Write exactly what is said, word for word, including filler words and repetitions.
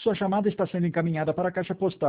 Sua chamada está sendo encaminhada para a caixa postal